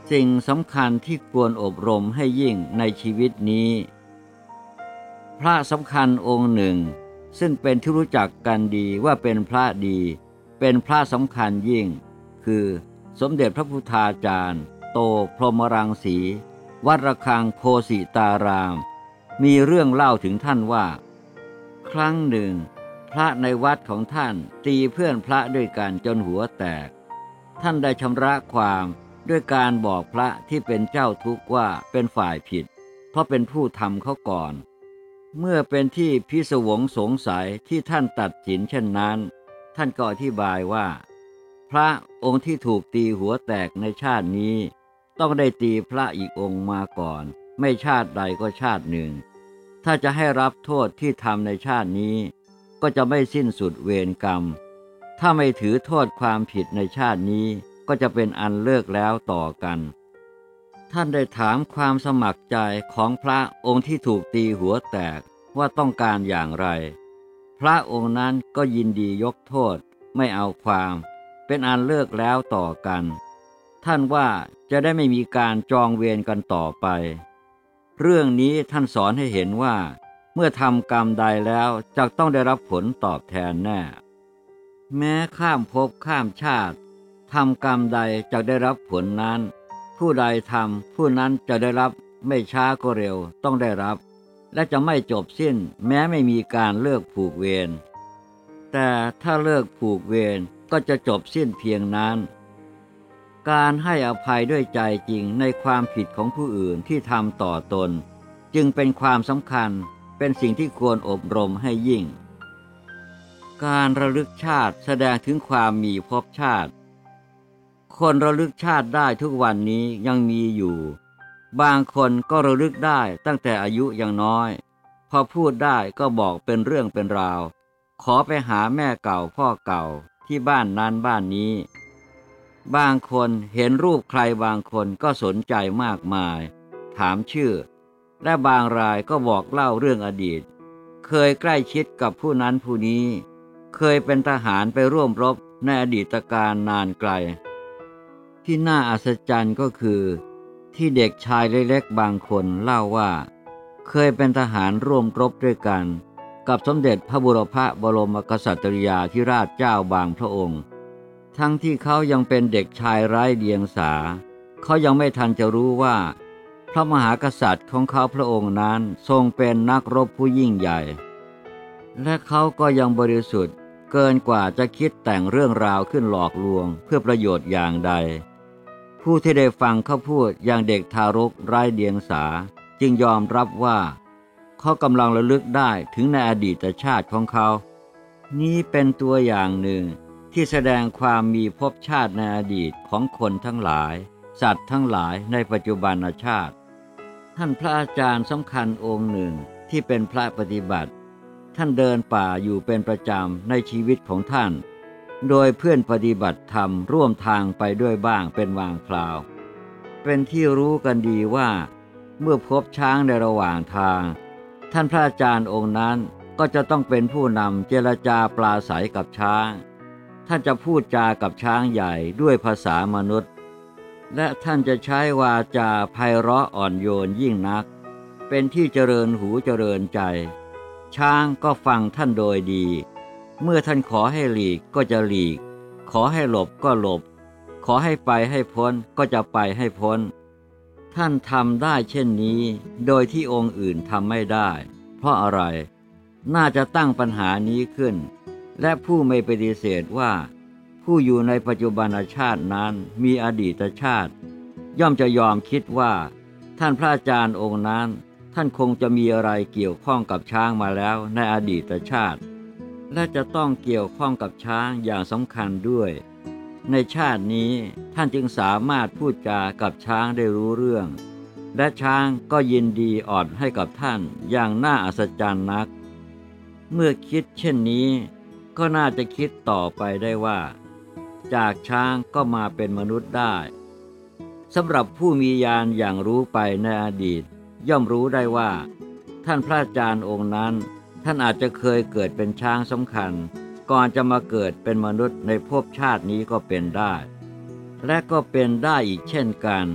สิ่งสำคัญที่ควรอบรมให้ยิ่งในชีวิตนี้พระสำคัญองค์หนึ่งซึ่งเป็นที่รู้จักกันดีว่าเป็นพระดีเป็นพระสำคัญยิ่งคือสมเด็จพระพุทธาจารย์โตพรหมรังสีวัดระฆังโคสิตารามมีเรื่องเล่าถึงท่านว่าครั้งหนึ่งพระในวัดของท่านตีเพื่อนพระด้วยกันจนหัวแตกท่านได้ชำระความด้วยการบอกพระที่เป็นเจ้าทุกข์ว่าเป็นฝ่ายผิดเพราะเป็นผู้ทำเขาก่อนเมื่อเป็นที่พิศวงสงสัยที่ท่านตัดสินเช่นนั้นท่านก็อธิบายว่าพระองค์ที่ถูกตีหัวแตกในชาตินี้ต้องได้ตีพระอีกองค์มาก่อนไม่ชาติใดก็ชาติหนึ่งถ้าจะให้รับโทษที่ทำในชาตินี้ก็จะไม่สิ้นสุดเวรกรรมถ้าไม่ถือโทษความผิดในชาตินี้ก็จะเป็นอันเลิกแล้วต่อกันท่านได้ถามความสมัครใจของพระองค์ที่ถูกตีหัวแตกว่าต้องการอย่างไรพระองค์นั้นก็ยินดียกโทษไม่เอาความเป็นอันเลิกแล้วต่อกันท่านว่าจะได้ไม่มีการจองเวรกันต่อไปเรื่องนี้ท่านสอนให้เห็นว่าเมื่อทำกรรมใดแล้วจะต้องได้รับผลตอบแทนแน่แม้ข้ามภพข้ามชาติทำกรรมใดจะได้รับผลนั้นผู้ใดทำผู้นั้นจะได้รับไม่ช้าก็เร็วต้องได้รับและจะไม่จบสิ้นแม้ไม่มีการเลิกผูกเวรแต่ถ้าเลิกผูกเวรก็จะจบสิ้นเพียงนั้นการให้อภัยด้วยใจจริงในความผิดของผู้อื่นที่ทำต่อตนจึงเป็นความสำคัญเป็นสิ่งที่ควรอบรมให้ยิ่งการระลึกชาติแสดงถึงความมีภพชาติคนระลึกชาติได้ทุกวันนี้ยังมีอยู่บางคนก็ระลึกได้ตั้งแต่อายุยังน้อยพอพูดได้ก็บอกเป็นเรื่องเป็นราวขอไปหาแม่เก่าพ่อเก่าที่บ้านนั้นบ้านนี้บางคนเห็นรูปใครบางคนก็สนใจมากมายถามชื่อและบางรายก็บอกเล่าเรื่องอดีตเคยใกล้ชิดกับผู้นั้นผู้นี้เคยเป็นทหารไปร่วมรบในอดีตการนานไกลที่น่าอัศจรรย์ก็คือที่เด็กชายเล็กๆบางคนเล่าว่าเคยเป็นทหารร่วมรบด้วยกันกับสมเด็จพระบุรพบรมกษัตริยาธิราชเจ้าบางพระองค์ทั้งที่เขายังเป็นเด็กชายไร้เดียงสาเขายังไม่ทันจะรู้ว่าพระมหากษัตริย์ของเขาพระองค์นั้นทรงเป็นนักรบผู้ยิ่งใหญ่และเขาก็ยังบริสุทธิ์เกินกว่าจะคิดแต่งเรื่องราวขึ้นหลอกลวงเพื่อประโยชน์อย่างใดผู้ที่ได้ฟังเขาพูดอย่างเด็กทารกไร้เดียงสาจึงยอมรับว่าเขากำลังระลึกได้ถึงในอดีตชาติของเขานี้เป็นตัวอย่างหนึ่งที่แสดงความมีภพชาติในอดีตของคนทั้งหลายสัตว์ทั้งหลายในปัจจุบันชาติท่านพระอาจารย์สำคัญองค์หนึ่งที่เป็นพระปฏิบัติท่านเดินป่าอยู่เป็นประจำในชีวิตของท่านโดยเพื่อนปฏิบัติธรรมร่วมทางไปด้วยบ้างเป็นบางคราวเป็นที่รู้กันดีว่าเมื่อพบช้างในระหว่างทางท่านพระอาจารย์องค์นั้นก็จะต้องเป็นผู้นำเจรจาปราศัยกับช้างท่านจะพูดจากับช้างใหญ่ด้วยภาษามนุษย์และท่านจะใช้วาจาไพเราะอ่อนโยนยิ่งนักเป็นที่เจริญหูเจริญใจช้างก็ฟังท่านโดยดีเมื่อท่านขอให้หลีกก็จะหลีกขอให้หลบก็หลบขอให้ไปให้พ้นก็จะไปให้พ้นท่านทำได้เช่นนี้โดยที่องค์อื่นทำไม่ได้เพราะอะไรน่าจะตั้งปัญหานี้ขึ้นและผู้ไม่ปฏิเสธว่าผู้อยู่ในปัจจุบันชาตินั้นมีอดีตชาติย่อมจะยอมคิดว่าท่านพระอาจารย์องค์นั้นท่านคงจะมีอะไรเกี่ยวข้องกับช้างมาแล้วในอดีตชาติและจะต้องเกี่ยวข้องกับช้างอย่างสำคัญด้วยในชาตินี้ท่านจึงสามารถพูดจากับช้างได้รู้เรื่องและช้างก็ยินดีอ่อนให้กับท่านอย่างน่าอัศจรรย์นักเมื่อคิดเช่นนี้ก็น่าจะคิดต่อไปได้ว่าจากช้างก็มาเป็นมนุษย์ได้สำหรับผู้มีญาณอย่างรู้ไปในอดีตย่อมรู้ได้ว่าท่านพระอาจารย์องค์นั้นท่านอาจจะเคยเกิดเป็นช้างสำคัญก่อนจะมาเกิดเป็นมนุษย์ในภพชาตินี้ก็เป็นได้และก็เป็นได้อีกเช่นกัน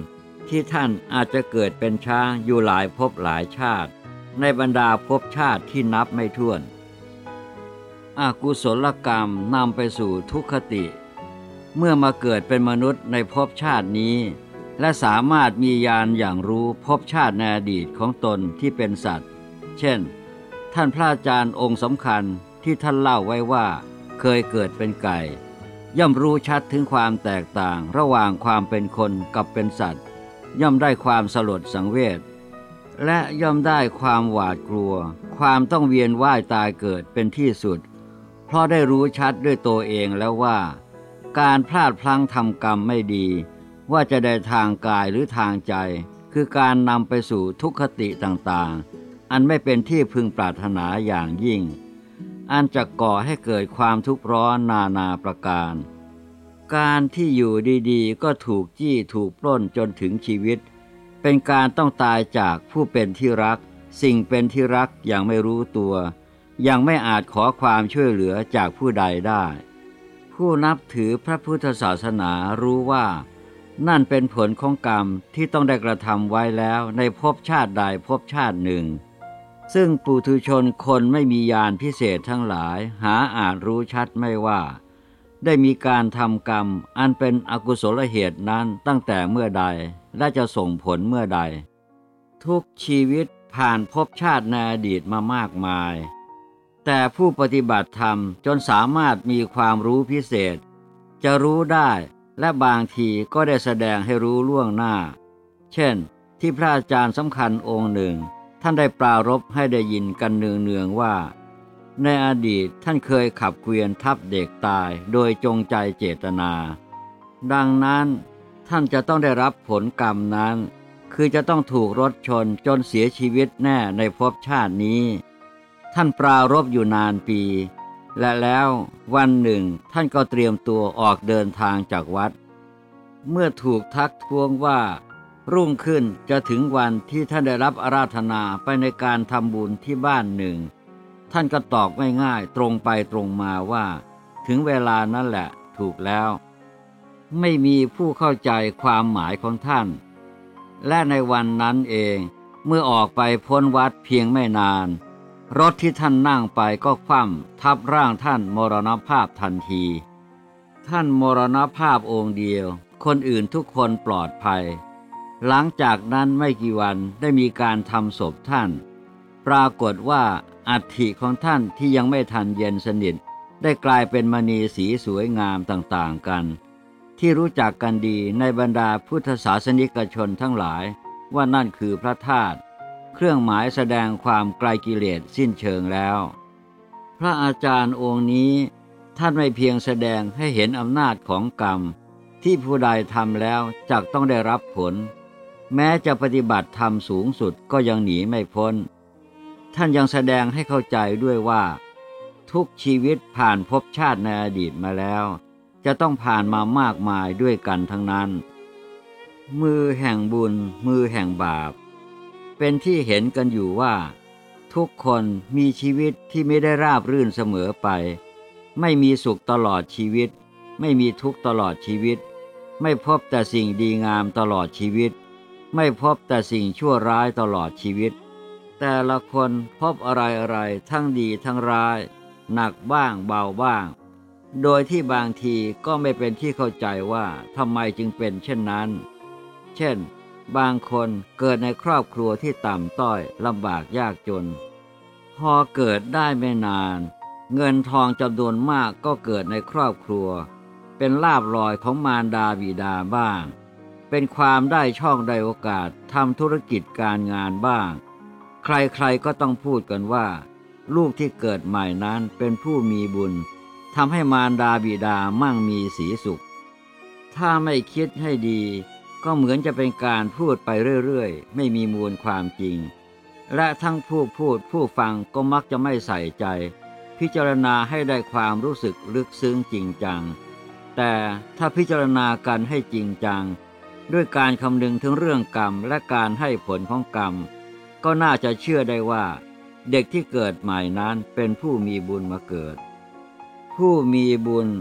ที่ท่านอาจจะเกิดเป็นช้างอยู่หลายภพหลายชาติในบรรดาภพชาติที่นับไม่ถ้วนอกุศลกรรมนำไปสู่ทุกขติเมื่อมาเกิดเป็นมนุษย์ในภพชาตินี้และสามารถมีญาณอย่างรู้ภพชาติในอดีตของตนที่เป็นสัตว์เช่นท่านพระอาจารย์องค์สำคัญที่ท่านเล่าไว้ว่าเคยเกิดเป็นไก่ย่อมรู้ชัดถึงความแตกต่างระหว่างความเป็นคนกับเป็นสัตว์ย่อมได้ความสลดสังเวชและย่อมได้ความหวาดกลัวความต้องเวียนว่ายตายเกิดเป็นที่สุดเพราะได้รู้ชัดด้วยตัวเองแล้วว่าการพลาดพลั้งทำกรรมไม่ดีว่าจะได้ทางกายหรือทางใจคือการนำไปสู่ทุกขติต่างๆอันไม่เป็นที่พึงปรารถนาอย่างยิ่งอันจะก่อให้เกิดความทุกข์ร้อนนานาประการการที่อยู่ดีๆก็ถูกจี้ถูกปล้นจนถึงชีวิตเป็นการต้องตายจากผู้เป็นที่รักสิ่งเป็นที่รักอย่างไม่รู้ตัวยังไม่อาจขอความช่วยเหลือจากผู้ใดได้ผู้นับถือพระพุทธศาสนารู้ว่านั่นเป็นผลของกรรมที่ต้องได้กระทำไว้แล้วในภพชาติใดภพชาติหนึ่งซึ่งปุถุชนคนไม่มีญาณพิเศษทั้งหลายหาอาจรู้ชัดไม่ว่าได้มีการทำกรรมอันเป็นอกุศลเหตุนั้นตั้งแต่เมื่อใดและจะส่งผลเมื่อใดทุกชีวิตผ่านภพชาติในอดีตมามากมายแต่ผู้ปฏิบัติธรรมจนสามารถมีความรู้พิเศษจะรู้ได้และบางทีก็ได้แสดงให้รู้ล่วงหน้าเช่นที่พระอาจารย์สำคัญองค์หนึ่งท่านได้ปรารภให้ได้ยินกันเนืองๆว่าในอดีตท่านเคยขับเกวียนทับเด็กตายโดยจงใจเจตนาดังนั้นท่านจะต้องได้รับผลกรรมนั้นคือจะต้องถูกรถชนจนเสียชีวิตแน่ในภพชาตินี้ท่านปรารภอยู่นานปีและแล้ววันหนึ่งท่านก็เตรียมตัวออกเดินทางจากวัดเมื่อถูกทักท้วงว่ารุ่งขึ้นจะถึงวันที่ท่านได้รับอาราธนาไปในการทำบุญที่บ้านหนึ่งท่านก็ตอบง่ายๆตรงไปตรงมาว่าถึงเวลานั้นแหละถูกแล้วไม่มีผู้เข้าใจความหมายของท่านและในวันนั้นเองเมื่อออกไปพ้นวัดเพียงไม่นานรถที่ท่านนั่งไปก็คว่ำทับร่างท่านมรณภาพทันทีท่านมรณภาพองค์เดียวคนอื่นทุกคนปลอดภัยหลังจากนั้นไม่กี่วันได้มีการทำศพท่านปรากฏว่าอัฐิของท่านที่ยังไม่ทันเย็นสนิทได้กลายเป็นมณีสีสวยงามต่างๆกันที่รู้จักกันดีในบรรดาพุทธศาสนิกชนทั้งหลายว่านั่นคือพระธาตุเครื่องหมายแสดงความไกลกิเลสสิ้นเชิงแล้วพระอาจารย์องค์นี้ท่านไม่เพียงแสดงให้เห็นอำนาจของกรรมที่ผู้ใดทำแล้วจักต้องได้รับผลแม้จะปฏิบัติธรรมสูงสุดก็ยังหนีไม่พ้นท่านยังแสดงให้เข้าใจด้วยว่าทุกชีวิตผ่านภพชาติในอดีตมาแล้วจะต้องผ่านมามากมายด้วยกันทั้งนั้นมือแห่งบุญมือแห่งบาปเป็นที่เห็นกันอยู่ว่าทุกคนมีชีวิตที่ไม่ได้ราบรื่นเสมอไปไม่มีสุขตลอดชีวิตไม่มีทุกข์ตลอดชีวิตไม่พบแต่สิ่งดีงามตลอดชีวิตไม่พบแต่สิ่งชั่วร้ายตลอดชีวิตแต่ละคนพบอะไรๆทั้งดีทั้งร้ายหนักบ้างเบาบ้างโดยที่บางทีก็ไม่เป็นที่เข้าใจว่าทำไมจึงเป็นเช่นนั้นเช่นบางคนเกิดในครอบครัวที่ต่ำต้อยลำบากยากจนพอเกิดได้ไม่นานเงินทองจำนวนมากก็เกิดในครอบครัวเป็นลาภลอยของมารดาบิดาบ้างเป็นความได้ช่องได้โอกาสทำธุรกิจการงานบ้างใครๆก็ต้องพูดกันว่าลูกที่เกิดใหม่นั้นเป็นผู้มีบุญทำให้มารดาบิดามั่งมีสีสุขถ้าไม่คิดให้ดีก็เหมือนจะเป็นการพูดไปเรื่อยๆไม่มีมูลความจริงและทั้งผู้พูดผู้ฟังก็มักจะไม่ใส่ใจพิจารณาให้ได้ความรู้สึกลึกซึ้งจริงจังแต่ถ้าพิจารณากันให้จริงจังด้วยการคำนึงถึงเรื่องกรรมและการให้ผลของกรรมก็น่าจะเชื่อได้ว่าเด็กที่เกิดใหม่นั้นเป็นผู้มีบุญมาเกิดผู้มีบุญ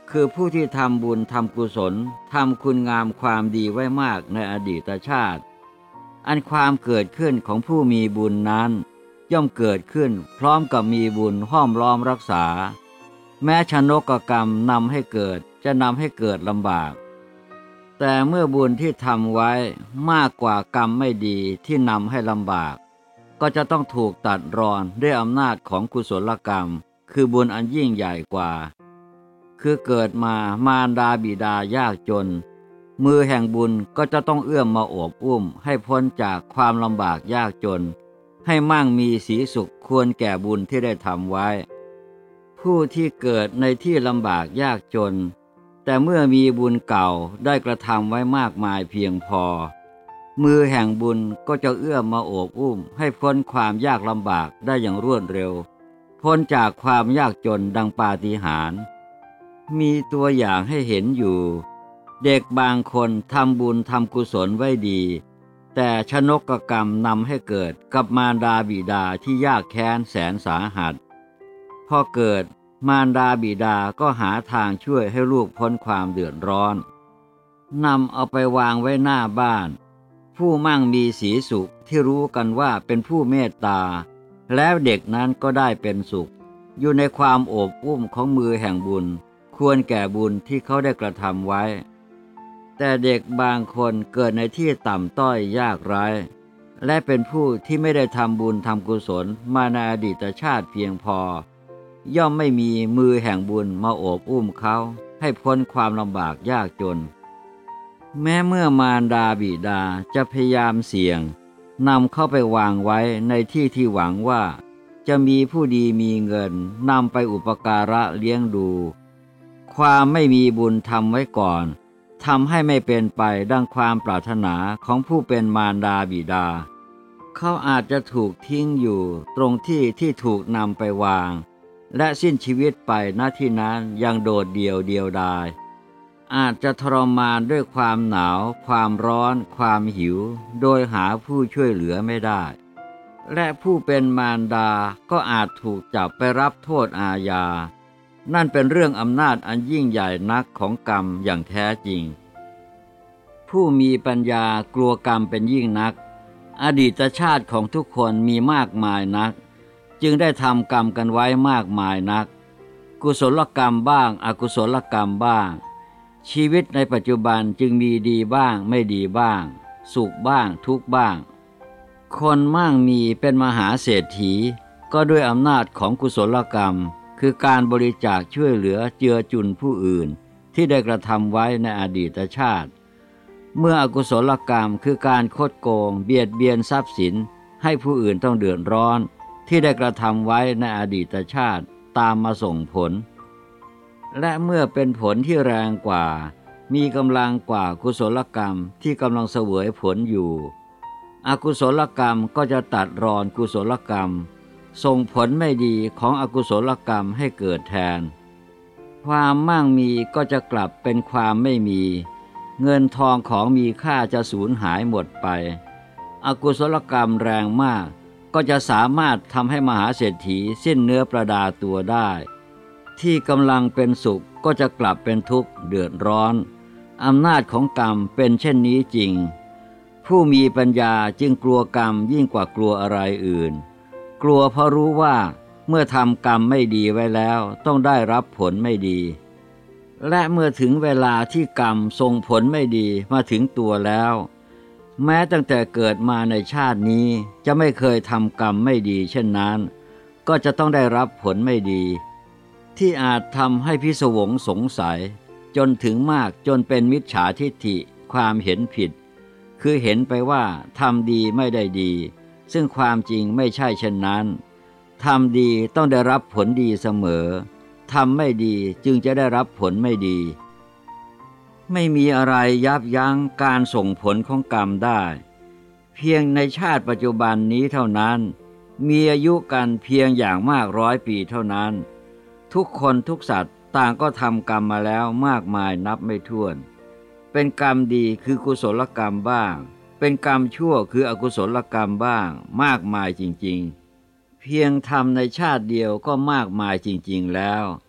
คือผู้ที่ทำบุญทำกุศลทำคุณงามความดีไว้มากในอดีตชาติอันความเกิดขึ้นของผู้มีบุญนั้นย่อมเกิดขึ้นพร้อมกับมีบุญห้อมล้อมรักษาแม้ชนกกรรมนำให้เกิดจะนำให้เกิดลำบากแต่เมื่อบุญที่ทำไว้มากกว่ากรรมไม่ดีที่นำให้ลำบากก็จะต้องถูกตัดรอนด้วยอำนาจของกุศลกรรมคือบุญอันยิ่งใหญ่กว่าคือเกิดมามารดาบิดายากจนมือแห่งบุญก็จะต้องเอื้อมมาโอบอุ้มให้พ้นจากความลำบากยากจนให้มั่งมีสีสุขควรแก่บุญที่ได้ทำไว้ผู้ที่เกิดในที่ลำบากยากจนแต่เมื่อมีบุญเก่าได้กระทำไว้มากมายเพียงพอมือแห่งบุญก็จะเอื้อมมาโอบอุ้มให้พ้นความยากลำบากได้อย่างรวดเร็วพ้นจากความยากจนดังปาฏิหาริย์มีตัวอย่างให้เห็นอยู่เด็กบางคนทำบุญทำกุศลไว้ดีแต่ชนกกรรมนำให้เกิดกับมารดาบิดาที่ยากแค้นแสนสาหัสพอเกิดมารดาบิดาก็หาทางช่วยให้ลูกพ้นความเดือดร้อนนำเอาไปวางไว้หน้าบ้านผู้มั่งมีสีสุขที่รู้กันว่าเป็นผู้เมตตาแล้วเด็กนั้นก็ได้เป็นสุขอยู่ในความโอบอุ้มของมือแห่งบุญควรแก่บุญที่เขาได้กระทำไว้แต่เด็กบางคนเกิดในที่ต่ำต้อยยากไร้และเป็นผู้ที่ไม่ได้ทำบุญทำกุศลมาในอดีตชาติเพียงพอย่อมไม่มีมือแห่งบุญมาโอบอุ้มเขาให้พ้นความลำบากยากจนแม้เมื่อมารดาบิดาจะพยายามเสี่ยงนำเข้าไปวางไว้ในที่ที่หวังว่าจะมีผู้ดีมีเงินนำไปอุปการะเลี้ยงดูความไม่มีบุญทำไว้ก่อนทำให้ไม่เป็นไปดังความปรารถนาของผู้เป็นมารดาบิดาเขาอาจจะถูกทิ้งอยู่ตรงที่ที่ถูกนำไปวางและสิ้นชีวิตไปณที่นั้นยังโดดเดี่ยวเดียวดายอาจจะทรมานด้วยความหนาวความร้อนความหิวโดยหาผู้ช่วยเหลือไม่ได้และผู้เป็นมารดาก็อาจถูกจับไปรับโทษอาญานั่นเป็นเรื่องอำนาจอันยิ่งใหญ่นักของกรรมอย่างแท้จริงผู้มีปัญญากลัวกรรมเป็นยิ่งนักอดีตชาติของทุกคนมีมากมายนักจึงได้ทำกรรมกันไว้มากมายนักกุศลกรรมบ้างอกุศลกรรมบ้างชีวิตในปัจจุบันจึงมีดีบ้างไม่ดีบ้างสุขบ้างทุกข์บ้างคนมั่งมีเป็นมหาเศรษฐีก็ด้วยอำนาจของกุศลกรรมคือการบริจาคช่วยเหลือเจือจุนผู้อื่นที่ได้กระทำไว้ในอดีตชาติเมื่ออกุศลกรรมคือการคดโกงเบียดเบียนทรัพย์สินให้ผู้อื่นต้องเดือดร้อนที่ได้กระทำไว้ในอดีตชาติตามมาส่งผลและเมื่อเป็นผลที่แรงกว่ามีกำลังกว่ากุศลกรรมที่กำลังเสวยผลอยู่อกุศลกรรมก็จะตัดรอนกุศลกรรมส่งผลไม่ดีของอกุศลกรรมให้เกิดแทนความมั่งมีก็จะกลับเป็นความไม่มีเงินทองของมีค่าจะสูญหายหมดไปอกุศลกรรมแรงมากก็จะสามารถทำให้มหาเศรษฐีสิ้นเนื้อประดาตัวได้ที่กำลังเป็นสุขก็จะกลับเป็นทุกข์เดือดร้อนอำนาจของกรรมเป็นเช่นนี้จริงผู้มีปัญญาจึงกลัวกรรมยิ่งกว่ากลัวอะไรอื่นกลัวเพราะรู้ว่าเมื่อทำกรรมไม่ดีไว้แล้วต้องได้รับผลไม่ดีและเมื่อถึงเวลาที่กรรมส่งผลไม่ดีมาถึงตัวแล้วแม้ตั้งแต่เกิดมาในชาตินี้จะไม่เคยทำกรรมไม่ดีเช่นนั้นก็จะต้องได้รับผลไม่ดีที่อาจทำให้พิศวงสงสัยจนถึงมากจนเป็นมิจฉาทิฏฐิความเห็นผิดคือเห็นไปว่าทำดีไม่ได้ดีซึ่งความจริงไม่ใช่เช่นนั้นทำดีต้องได้รับผลดีเสมอทำไม่ดีจึงจะได้รับผลไม่ดีไม่มีอะไรยับยั้งการส่งผลของกรรมได้เพียงในชาติปัจจุบันนี้เท่านั้นมีอายุกันเพียงอย่างมาก100 ปีเท่านั้นทุกคนทุกสัตว์ต่างก็ทำกรรมมาแล้วมากมายนับไม่ถ้วนเป็นกรรมดีคือกุศลกรรมบ้างเป็นกรรมชั่วคืออกุศลกรรมบ้างมากมายจริงๆเพียงทำในชาติเดียวก็มากมายจริงๆแล้ว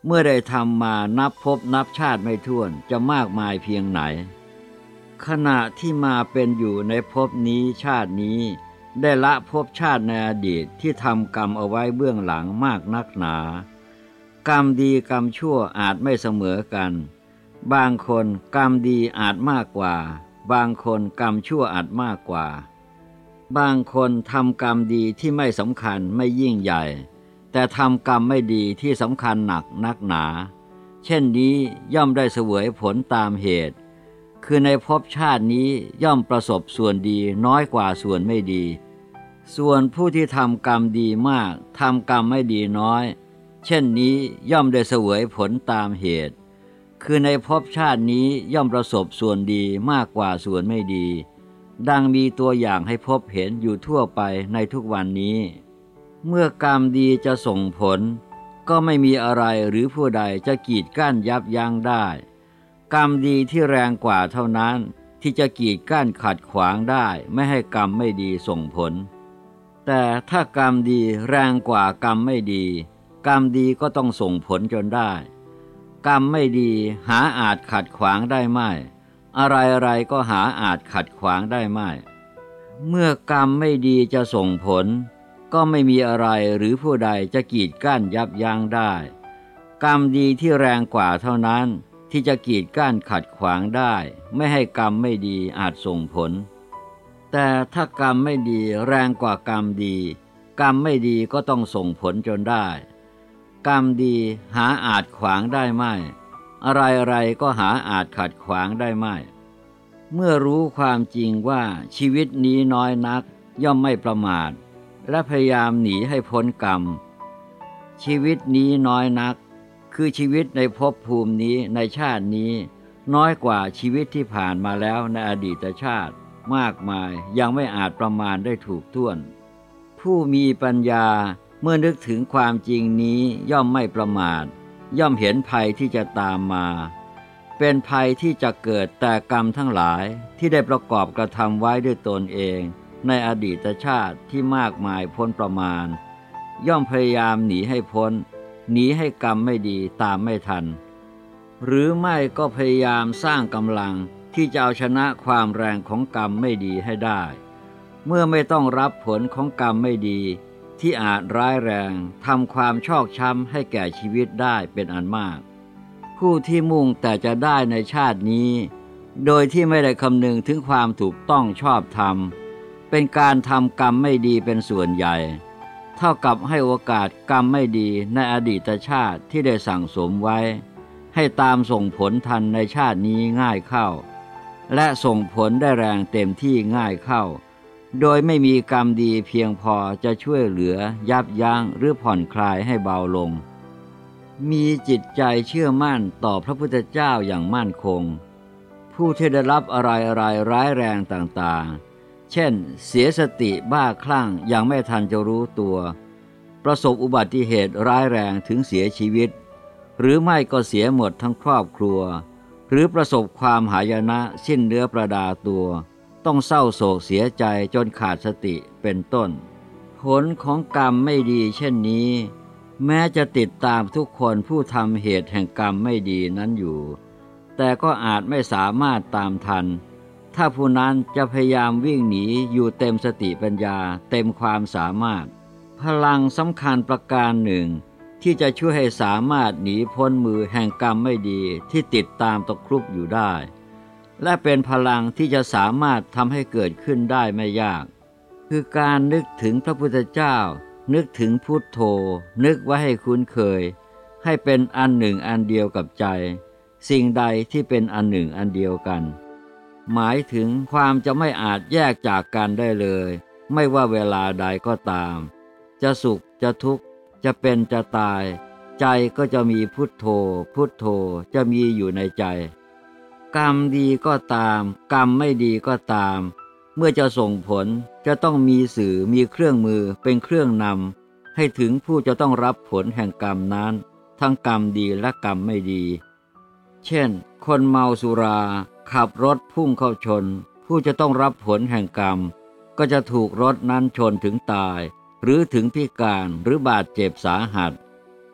เมื่อได้ทำมานับภพนับชาติไม่ถ้วนจะมากมายเพียงไหนขณะที่มาเป็นอยู่ในภพนี้ชาตินี้ได้ละภพชาติในอดีตที่ทำกรรมเอาไว้เบื้องหลังมากนักหนากรรมดีกรรมชั่วอาจไม่เสมอกันบางคนกรรมดีอาจมากกว่าบางคนกรรมชั่วอาจมากกว่าบางคนทำกรรมดีที่ไม่สำคัญไม่ยิ่งใหญ่แต่ทำกรรมไม่ดีที่สำคัญหนักนักหนาเช่นนี้ย่อมได้เสวยผลตามเหตุคือในภพชาตินี้ย่อมประสบส่วนดีน้อยกว่าส่วนไม่ดีส่วนผู้ที่ทำกรรมดีมากทำกรรมไม่ดีน้อยเช่นนี้ย่อมได้เสวยผลตามเหตุคือในภพชาตินี้ย่อมประสบส่วนดีมากกว่าส่วนไม่ดีดังมีตัวอย่างให้พบเห็นอยู่ทั่วไปในทุกวันนี้เมื่อกรรมดีจะส่งผลก็ไม่มีอะไรหรือผู้ใดจะกีดกั้นยับยั้งได้กรรมดีที่แรงกว่าเท่านั้นที่จะกีดกั้นขัดขวางได้ไม่ให้กรรมไม่ดีส่งผลแต่ถ้ากรรมดีแรงกว่ากรรมไม่ดีกรรมดีก็ต้องส่งผลจนได้กรรมไม่ดีหาอาจขัดขวางได้ไม่อะไรก็หาอาจขัดขวางได้ไม่เมื่อกรรมไม่ดีจะส่งผลก็ไม่มีอะไรหรือผู้ใดจะกีดกั้นยับยั้งได้กรรมดีที่แรงกว่าเท่านั้นที่จะกีดกั้นขัดขวางได้ไม่ให้กรรมไม่ดีอาจส่งผลแต่ถ้ากรรมไม่ดีแรงกว่ากรรมดีกรรมไม่ดีก็ต้องส่งผลจนได้กรรมดีหาอาจขวางได้ไม่อะไรก็หาอาจขัดขวางได้ไม่เมื่อรู้ความจริงว่าชีวิตนี้น้อยนักย่อมไม่ประมาทและพยายามหนีให้พ้นกรรมชีวิตนี้น้อยนักคือชีวิตในภพภูมินี้ในชาตินี้น้อยกว่าชีวิตที่ผ่านมาแล้วในอดีตชาติมากมายยังไม่อาจประมาณได้ถูกถ้วนผู้มีปัญญาเมื่อนึกถึงความจริงนี้ย่อมไม่ประมาทย่อมเห็นภัยที่จะตามมาเป็นภัยที่จะเกิดแต่กรรมทั้งหลายที่ได้ประกอบกระทำไว้ด้วยตนเองในอดีตชาติที่มากมายพ้นประมาณย่อมพยายามหนีให้พ้นหนีให้กรรมไม่ดีตามไม่ทันหรือไม่ก็พยายามสร้างกำลังที่จะเอาชนะความแรงของกรรมไม่ดีให้ได้เมื่อไม่ต้องรับผลของกรรมไม่ดีที่อาจร้ายแรงทำความชอกช้ำให้แก่ชีวิตได้เป็นอันมากผู้ที่มุ่งแต่จะได้ในชาตินี้โดยที่ไม่ได้คำนึงถึงความถูกต้องชอบธรรมเป็นการทำกรรมไม่ดีเป็นส่วนใหญ่เท่ากับให้โอกาสกรรมไม่ดีในอดีตชาติที่ได้สั่งสมไว้ให้ตามส่งผลทันในชาตินี้ง่ายเข้าและส่งผลได้แรงเต็มที่ง่ายเข้าโดยไม่มีกรรมดีเพียงพอจะช่วยเหลือยับยั้งหรือผ่อนคลายให้เบาลงมีจิตใจเชื่อมั่นต่อพระพุทธเจ้าอย่างมั่นคงผู้ที่ได้รับอะไรร้ายแรงต่างๆเช่นเสียสติบ้าคลั่งยังไม่ทันจะรู้ตัวประสบอุบัติเหตุร้ายแรงถึงเสียชีวิตหรือไม่ก็เสียหมดทั้งครอบครัวหรือประสบความหายนะสิ้นเนื้อประดาตัวต้องเศร้าโศกเสียใจจนขาดสติเป็นต้นผลของกรรมไม่ดีเช่นนี้แม้จะติดตามทุกคนผู้ทำเหตุแห่งกรรมไม่ดีนั้นอยู่แต่ก็อาจไม่สามารถตามทันถ้าผู้นั้นจะพยายามวิ่งหนีอยู่เต็มสติปัญญาเต็มความสามารถพลังสำคัญประการหนึ่งที่จะช่วยให้สามารถหนีพ้นมือแห่งกรรมไม่ดีที่ติดตามตะครุบอยู่ได้และเป็นพลังที่จะสามารถทำให้เกิดขึ้นได้ไม่ยากคือการนึกถึงพระพุทธเจ้านึกถึงพุทโธนึกไว้ให้คุ้นเคยให้เป็นอันหนึ่งอันเดียวกับใจสิ่งใดที่เป็นอันหนึ่งอันเดียวกันหมายถึงความจะไม่อาจแยกจากกันได้เลยไม่ว่าเวลาใดก็ตามจะสุขจะทุกข์จะเป็นจะตายใจก็จะมีพุทโธพุทโธจะมีอยู่ในใจกรรมดีก็ตามกรรมไม่ดีก็ตามเมื่อจะส่งผลจะต้องมีสื่อมีเครื่องมือเป็นเครื่องนำให้ถึงผู้จะต้องรับผลแห่งกรรมนั้นทั้งกรรมดีและกรรมไม่ดีเช่นคนเมาสุราขับรถพุ่งเข้าชนผู้จะต้องรับผลแห่งกรรมก็จะถูกรถนั้นชนถึงตายหรือถึงพิการหรือบาดเจ็บสาหัส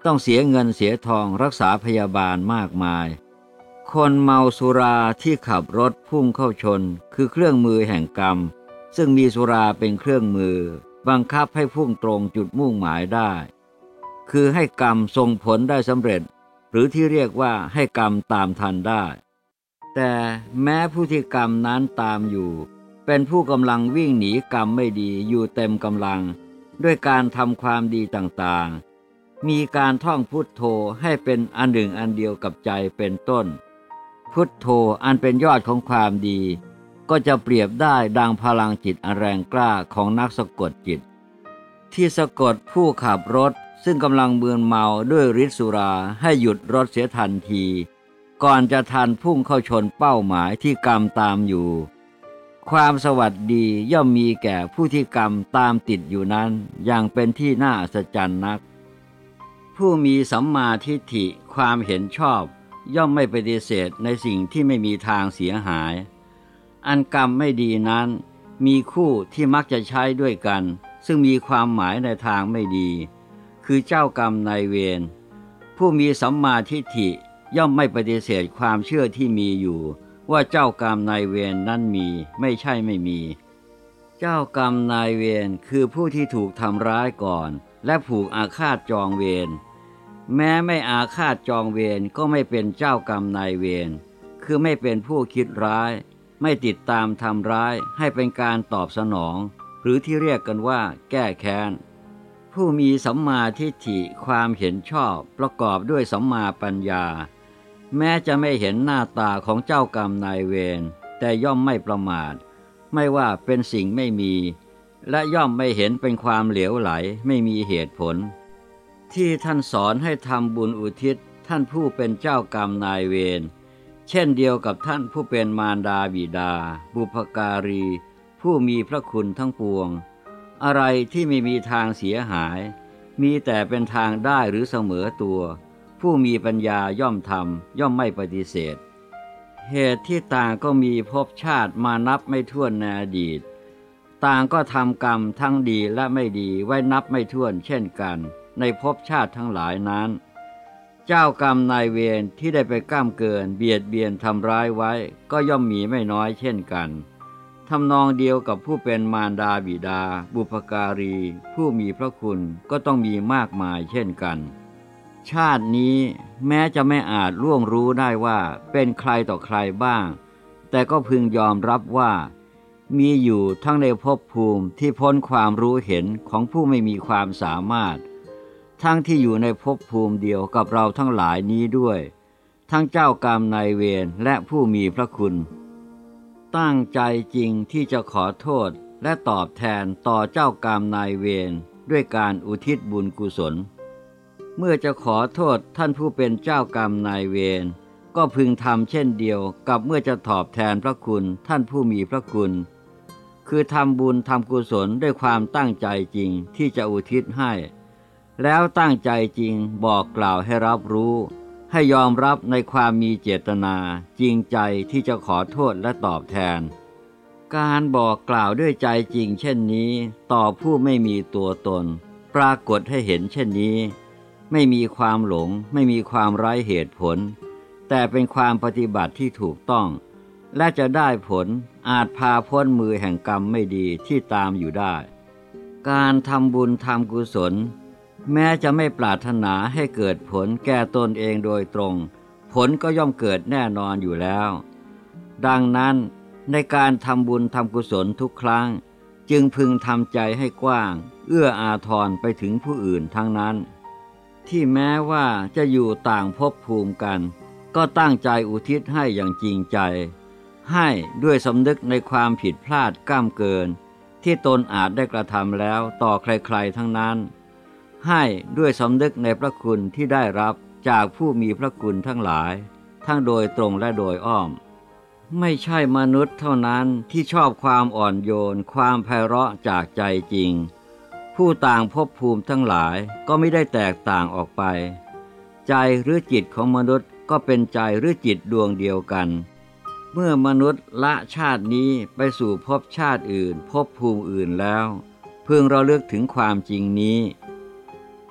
ต้องเสียเงินเสียทองรักษาพยาบาลมากมายคนเมาสุราที่ขับรถพุ่งเข้าชนคือเครื่องมือแห่งกรรมซึ่งมีสุราเป็นเครื่องมือบังคับให้พุ่งตรงจุดมุ่งหมายได้คือให้กรรมส่งผลได้สำเร็จหรือที่เรียกว่าให้กรรมตามทันได้แต่แม้ผู้ที่กรรมนั้นตามอยู่เป็นผู้กำลังวิ่งหนีกรรมไม่ดีอยู่เต็มกำลังด้วยการทำความดีต่างๆมีการท่องพุทโธให้เป็นอันหนึ่งอันเดียวกับใจเป็นต้นพุทโธอันเป็นยอดของความดีก็จะเปรียบได้ดังพลังจิตอันแรงกล้าของนักสะกดจิตที่สะกดผู้ขับรถซึ่งกำลังมึนเมาด้วยฤทธิ์สุราให้หยุดรถเสียทันทีก่อนจะทันพุ่งเข้าชนเป้าหมายที่กรรมตามอยู่ความสวัสดีย่อมมีแก่ผู้ที่กรรมตามติดอยู่นั้นอย่างเป็นที่น่าอัศจรรย์นักผู้มีสัมมาทิฏฐิความเห็นชอบย่อมไม่ปฏิเสธในสิ่งที่ไม่มีทางเสียหายอันกรรมไม่ดีนั้นมีคู่ที่มักจะใช้ด้วยกันซึ่งมีความหมายในทางไม่ดีคือเจ้ากรรมนายเวรผู้มีสัมมาทิฏฐิย่อมไม่ปฏิเสธความเชื่อที่มีอยู่ว่าเจ้ากรรมนายเวรนั้นมีไม่ใช่ไม่มีเจ้ากรรมนายเวรคือผู้ที่ถูกทำร้ายก่อนและผูกอาฆาตจองเวรแม้ไม่อาฆาตจองเวรก็ไม่เป็นเจ้ากรรมนายเวรคือไม่เป็นผู้คิดร้ายไม่ติดตามทำร้ายให้เป็นการตอบสนองหรือที่เรียกกันว่าแก้แค้นผู้มีสัมมาทิฏฐิความเห็นชอบประกอบด้วยสัมมาปัญญาแม้จะไม่เห็นหน้าตาของเจ้ากรรมนายเวรแต่ย่อมไม่ประมาทไม่ว่าเป็นสิ่งไม่มีและย่อมไม่เห็นเป็นความเหลวไหลไม่มีเหตุผลที่ท่านสอนให้ทำบุญอุทิศท่านผู้เป็นเจ้ากรรมนายเวรเช่นเดียวกับท่านผู้เป็นมารดาบิดาบุพการีผู้มีพระคุณทั้งปวงอะไรที่ไม่มีทางเสียหายมีแต่เป็นทางได้หรือเสมอตัวผู้มีปัญญาย่อมทำย่อมไม่ปฏิเสธเหตุที่ต่างก็มีภพชาติมานับไม่ถ้วนในอดีตต่างก็ทำกรรมทั้งดีและไม่ดีไว้นับไม่ถ้วนเช่นกันในภพชาติทั้งหลายนั้นเจ้ากรรมนายเวรที่ได้ไปก้ำเกินเบียดเบียนทำร้ายไว้ก็ย่อมมีไม่น้อยเช่นกันทำนองเดียวกับผู้เป็นมารดาบิดาบุพการีผู้มีพระคุณก็ต้องมีมากมายเช่นกันชาตินี้แม้จะไม่อาจล่วงรู้ได้ว่าเป็นใครต่อใครบ้างแต่ก็พึงยอมรับว่ามีอยู่ทั้งในภพภูมิที่พ้นความรู้เห็นของผู้ไม่มีความสามารถทั้งที่อยู่ในภพภูมิเดียวกับเราทั้งหลายนี้ด้วยทั้งเจ้ากรรมนายเวรและผู้มีพระคุณตั้งใจจริงที่จะขอโทษและตอบแทนต่อเจ้ากรรมนายเวรด้วยการอุทิศบุญกุศลเมื่อจะขอโทษท่านผู้เป็นเจ้ากรรมนายเวรก็พึงทำเช่นเดียวกับเมื่อจะตอบแทนพระคุณท่านผู้มีพระคุณคือทำบุญทำกุศลด้วยความตั้งใจจริงที่จะอุทิศให้แล้วตั้งใจจริงบอกกล่าวให้รับรู้ให้ยอมรับในความมีเจตนาจริงใจที่จะขอโทษและตอบแทนการบอกกล่าวด้วยใจจริงเช่นนี้ต่อผู้ไม่มีตัวตนปรากฏให้เห็นเช่นนี้ไม่มีความหลงไม่มีความไร้เหตุผลแต่เป็นความปฏิบัติที่ถูกต้องและจะได้ผลอาจพาพ้นมือแห่งกรรมไม่ดีที่ตามอยู่ได้การทำบุญทำกุศลแม้จะไม่ปรารถนาให้เกิดผลแก่ตนเองโดยตรงผลก็ย่อมเกิดแน่นอนอยู่แล้วดังนั้นในการทำบุญทำกุศลทุกครั้งจึงพึงทำใจให้กว้างเอื้ออาทรไปถึงผู้อื่นทั้งนั้นที่แม้ว่าจะอยู่ต่างภพภูมิกันก็ตั้งใจอุทิศให้อย่างจริงใจให้ด้วยสำนึกในความผิดพลาดก้ำเกินที่ตนอาจได้กระทำแล้วต่อใครๆทั้งนั้นให้ด้วยสำนึกในพระคุณที่ได้รับจากผู้มีพระคุณทั้งหลายทั้งโดยตรงและโดยอ้อมไม่ใช่มนุษย์เท่านั้นที่ชอบความอ่อนโยนความไพเราะจากใจจริงผู้ต่างภพภูมิทั้งหลายก็ไม่ได้แตกต่างออกไปใจหรือจิตของมนุษย์ก็เป็นใจหรือจิตดวงเดียวกันเมื่อมนุษย์ละชาตินี้ไปสู่ภพชาติอื่นภพภูมิอื่นแล้วพึงระลึกถึงความจริงนี้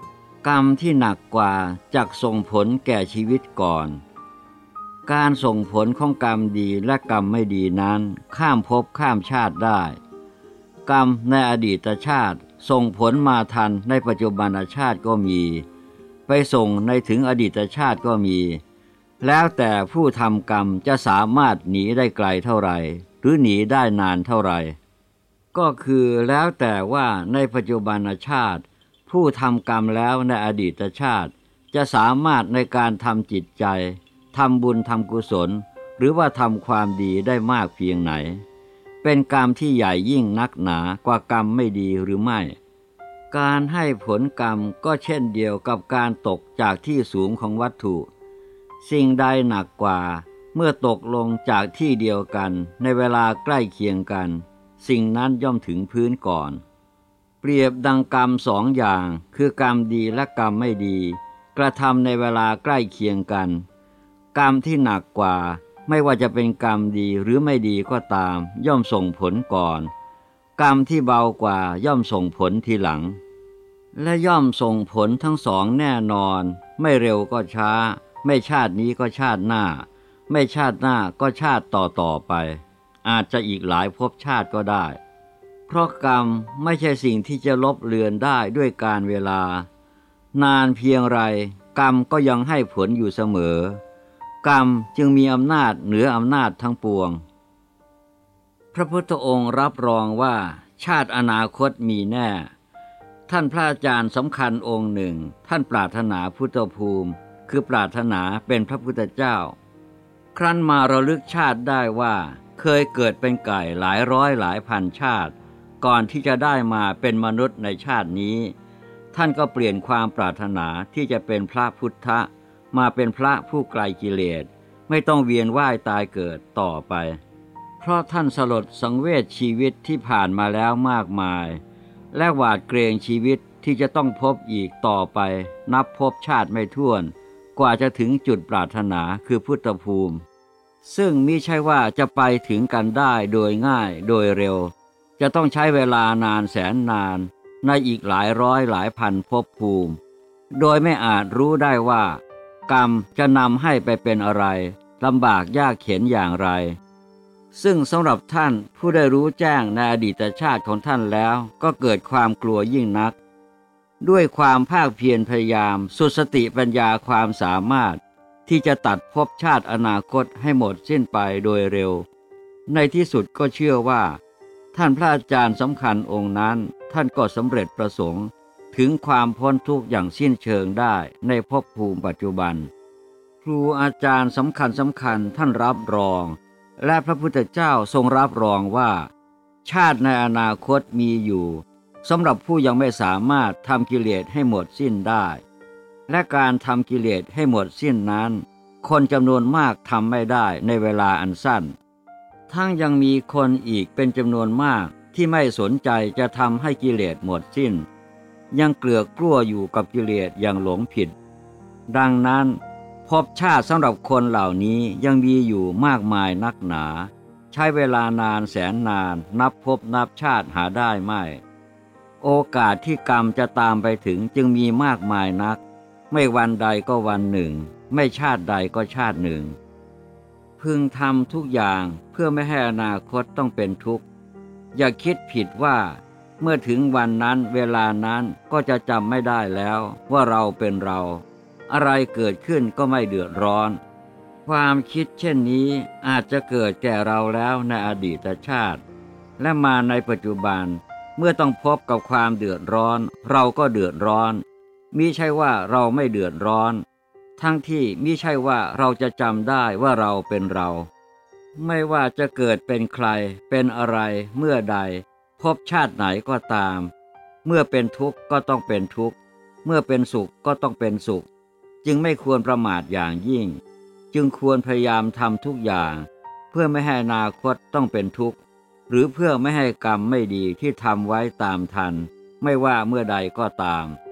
กรรมที่หนักกว่าจักส่งผลแก่ชีวิตก่อนการส่งผลของกรรมดีและกรรมไม่ดีนั้นข้ามภพข้ามชาติได้กรรมในอดีตชาติส่งผลมาทันในปัจจุบันชาติก็มีไปส่งในถึงอดีตชาติก็มีแล้วแต่ผู้ทำกรรมจะสามารถหนีได้ไกลเท่าไหร่หรือหนีได้นานเท่าไหร่ก็คือแล้วแต่ว่าในปัจจุบันชาติผู้ทำกรรมแล้วในอดีตชาติจะสามารถในการทำจิตใจทำบุญทำกุศลหรือว่าทำความดีได้มากเพียงไหนเป็นกรรมที่ใหญ่ยิ่งนักหนากว่ากรรมไม่ดีหรือไม่การให้ผลกรรมก็เช่นเดียวกับการตกจากที่สูงของวัตถุสิ่งใดหนักกว่าเมื่อตกลงจากที่เดียวกันในเวลาใกล้เคียงกันสิ่งนั้นย่อมถึงพื้นก่อนเปรียบดังกรรมสองอย่างคือกรรมดีและกรรมไม่ดีกระทำในเวลาใกล้เคียงกันกรรมที่หนักกว่าไม่ว่าจะเป็นกรรมดีหรือไม่ดีก็ตามย่อมส่งผลก่อนกรรมที่เบากว่าย่อมส่งผลทีหลังและย่อมส่งผลทั้งสองแน่นอนไม่เร็วก็ช้าไม่ชาตินี้ก็ชาติหน้าไม่ชาติหน้าก็ชาติต่อไปอาจจะอีกหลายภพชาติก็ได้เพราะกรรมไม่ใช่สิ่งที่จะลบเลือนได้ด้วยกาลเวลานานเพียงไรกรรมก็ยังให้ผลอยู่เสมอกรรมจึงมีอำนาจเหนืออำนาจทั้งปวงพระพุทธองค์รับรองว่าชาติอนาคตมีแน่ท่านพระอาจารย์สำคัญองค์หนึ่งท่านปรารถนาพุทธภูมิคือปรารถนาเป็นพระพุทธเจ้าครั้นมาระลึกชาติได้ว่าเคยเกิดเป็นไก่หลายร้อยหลายพันชาติก่อนที่จะได้มาเป็นมนุษย์ในชาตินี้ท่านก็เปลี่ยนความปรารถนาที่จะเป็นพระพุทธมาเป็นพระผู้ไกลกิเลสไม่ต้องเวียนว่ายตายเกิดต่อไปเพราะท่านสลดสังเวชชีวิตที่ผ่านมาแล้วมากมายและหวาดเกรงชีวิตที่จะต้องพบอีกต่อไปนับพบชาติไม่ถ้วนกว่าจะถึงจุดปรารถนาคือพุทธภูมิซึ่งมิใช่ว่าจะไปถึงกันได้โดยง่ายโดยเร็วจะต้องใช้เวลานานแสนนานในอีกหลายร้อยหลายพันภพภูมิโดยไม่อาจรู้ได้ว่ากรรมจะนำให้ไปเป็นอะไรลำบากยากเข็ญอย่างไรซึ่งสำหรับท่านผู้ได้รู้แจ้งในอดีตชาติของท่านแล้วก็เกิดความกลัวยิ่งนักด้วยความภาคเพียรพยายามสุดสติปัญญาความสามารถที่จะตัดภพชาติอนาคตให้หมดสิ้นไปโดยเร็วในที่สุดก็เชื่อว่าท่านพระอาจารย์สำคัญองค์นั้นท่านก็สำเร็จประสงค์ถึงความพ้นทุกข์อย่างสิ้นเชิงได้ในภพภูมิปัจจุบันครูอาจารย์สำคัญท่านรับรองและพระพุทธเจ้าทรงรับรองว่าชาติในอนาคตมีอยู่สำหรับผู้ยังไม่สามารถทำกิเลสให้หมดสิ้นได้และการทำกิเลสให้หมดสิ้นนั้นคนจำนวนมากทำไม่ได้ในเวลาอันสั้นทั้งยังมีคนอีกเป็นจำนวนมากที่ไม่สนใจจะทำให้กิเลสหมดสิ้นยังเกลือกกลั้วอยู่กับกิเลสอย่างหลงผิดดังนั้นภพชาติสำหรับคนเหล่านี้ยังมีอยู่มากมายนักหนาใช้เวลานานแสนนานนับภพนับชาติหาได้ไม่โอกาสที่กรรมจะตามไปถึงจึงมีมากมายนักไม่วันใดก็วันหนึ่งไม่ชาติใดก็ชาติหนึ่งพึงทำทุกอย่างเพื่อไม่ให้อนาคตต้องเป็นทุกข์อย่าคิดผิดว่าเมื่อถึงวันนั้นเวลานั้นก็จะจำไม่ได้แล้วว่าเราเป็นเราอะไรเกิดขึ้นก็ไม่เดือดร้อนความคิดเช่นนี้อาจจะเกิดแก่เราแล้วในอดีตชาติและมาในปัจจุบันเมื่อต้องพบกับความเดือดร้อนเราก็เดือดร้อนมิใช่ว่าเราไม่เดือดร้อนทั้งที่มิใช่ว่าเราจะจำได้ว่าเราเป็นเราไม่ว่าจะเกิดเป็นใครเป็นอะไรเมื่อใดพบชาติไหนก็ตามเมื่อเป็นทุกข์ก็ต้องเป็นทุกข์เมื่อเป็นสุขก็ต้องเป็นสุขจึงไม่ควรประมาทอย่างยิ่งจึงควรพยายามทำทุกอย่างเพื่อไม่ให้อนาคตต้องเป็นทุกข์หรือเพื่อไม่ให้กรรมไม่ดีที่ทำไว้ตามทันไม่ว่าเมื่อใดก็ตาม